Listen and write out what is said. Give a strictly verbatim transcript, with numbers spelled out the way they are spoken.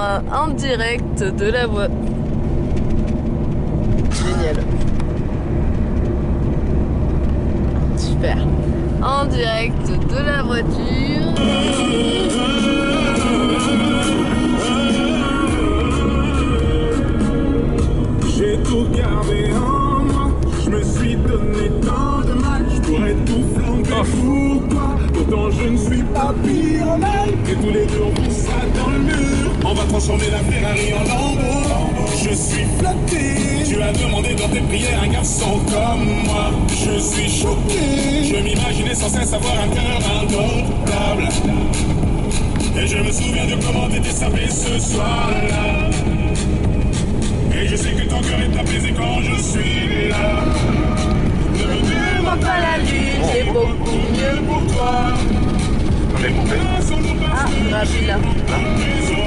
un en direct de la voie. Génial. Super. En direct de la voiture. J'ai tout gardé en moi. Je me suis donné tant de mal. Je pourrais tout flamber pour toi. Pourtant je ne suis pas pyromane. Et tous les deux on pousse ça dans le mur. On va transformer la Ferrari en Lambo. Je suis flatté. Tu as demandé dans tes prières un garçon comme moi. Je suis choqué. Je m'imaginais sans cesse avoir un cœur indomptable. Et je me souviens de comment t'étais sapé ce soir-là. Et je sais que ton cœur est apaisé quand je suis là. Ne me demande pas la lune, c'est beaucoup mieux pour toi. On est coupé. Ah, rapide là.